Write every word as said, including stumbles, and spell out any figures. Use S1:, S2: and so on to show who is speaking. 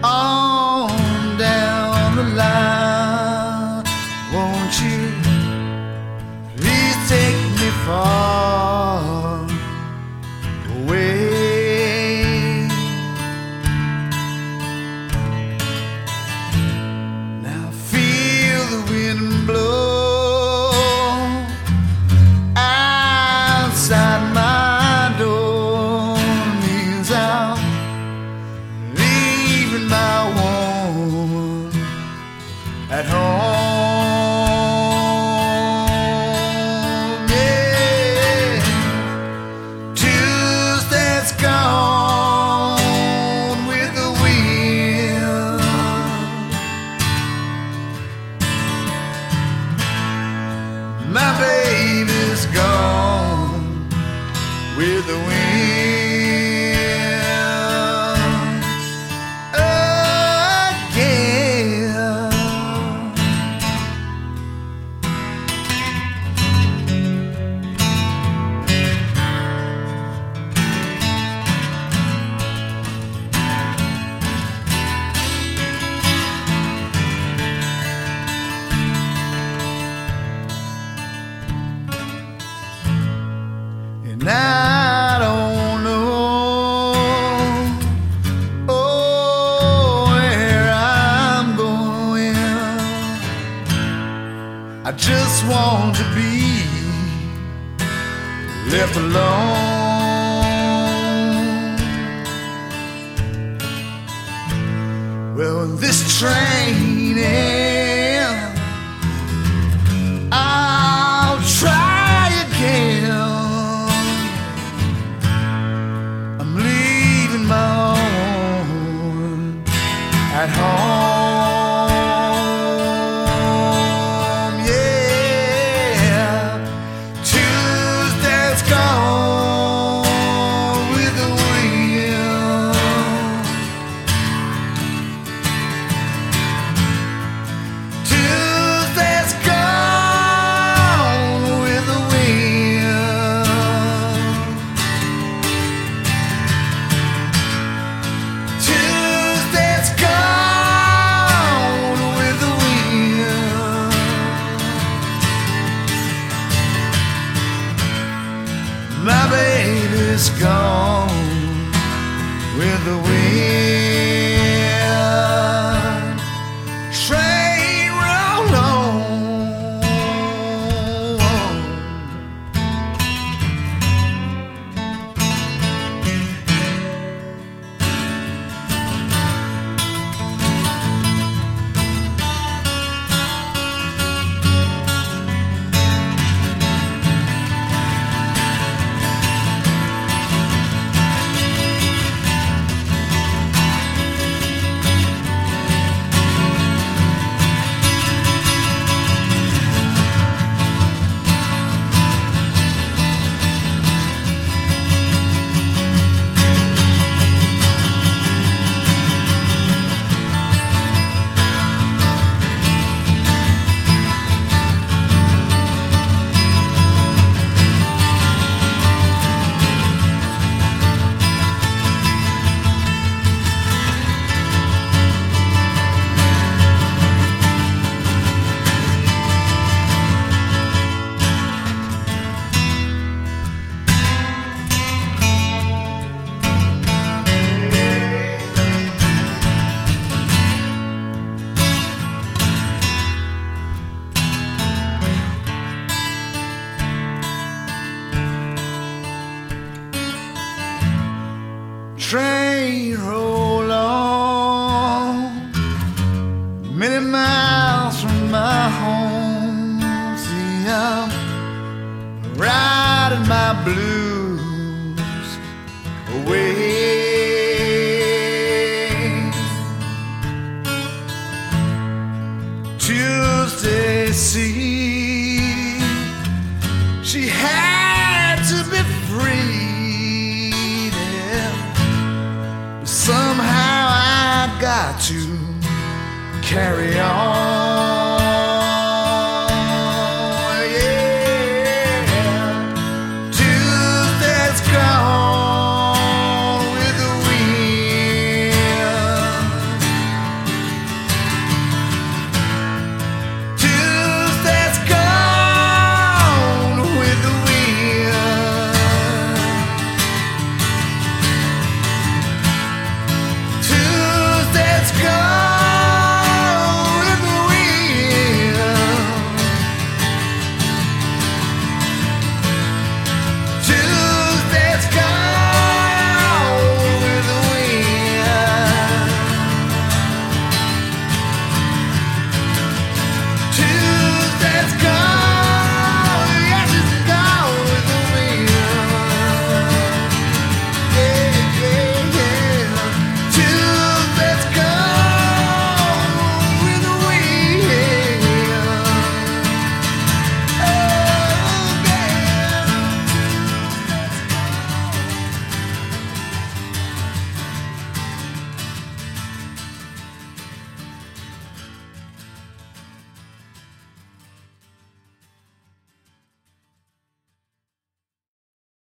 S1: on down the line. Won't you please take me far away? Now feel the wind blow outside my door. Means I'm leaving my one at home. My baby's gone with the wind again. And I don't know, oh, where I'm going. I just want to be left alone. Well, this train ends, I'll try again. At home, yeah. Tuesday's gone with the wind. Tuesday's gone with the wind. Tuesday's gone. My baby's gone with the wind. Train roll on. Train roll on, many miles from my home. See, I'm riding my blues away. Tuesday, see, she had to be free. Somehow I got to carry on.